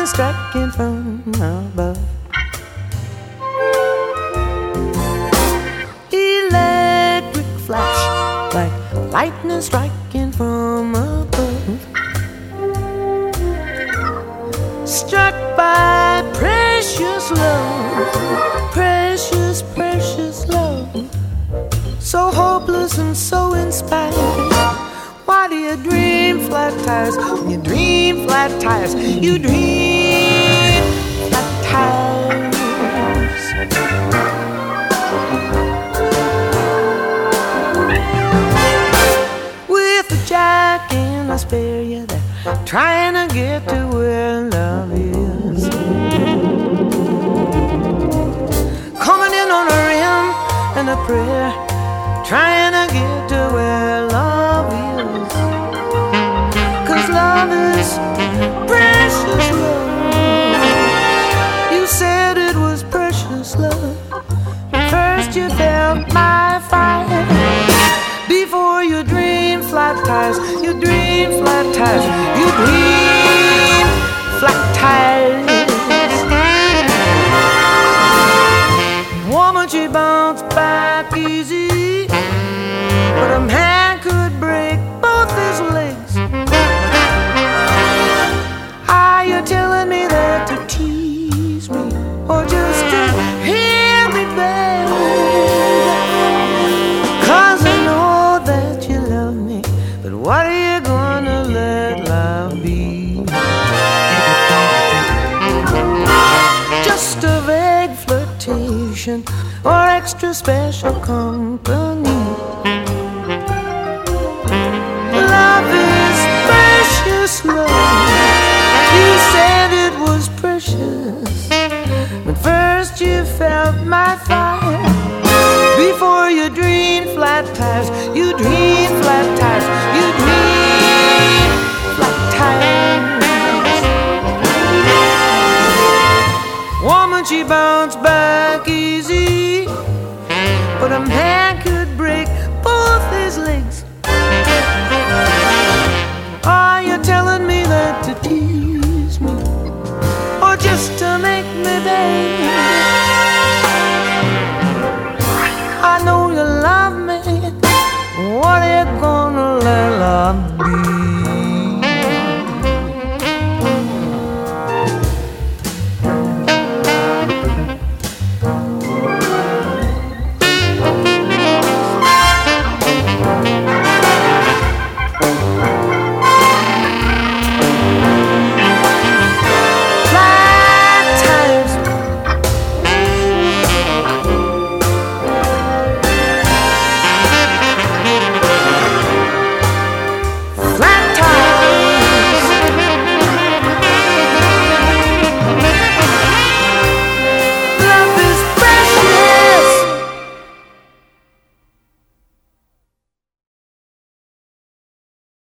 striking from above. Electric flash like lightning striking from above. Struck by precious love, precious, precious love, so hopeless and so inspired. Why do you dream flat tires? When you dream flat tires, you dream flat tires. With a jack in a spare, yeah, they're trying to get to where love is. Coming in on a rim and a prayer, trying to get to where love is. 'Cause love is precious love. You said it was precious love. First you felt my fire. Before you dream flat tires, you dream flat tires, you dream flat tires. Woman, she bounced back easy, but a man could break both his legs. Are you telling me that to tease me, or just to hear me beg? 'Cause I know that you love me, but what are you gonna let love be? Just a vague flirtation or extra special company. Love is precious love. You said it was precious, but first you felt my fire. Before you dream flat tires, you dream flat tires, you dream flat tires. Woman, she bounced back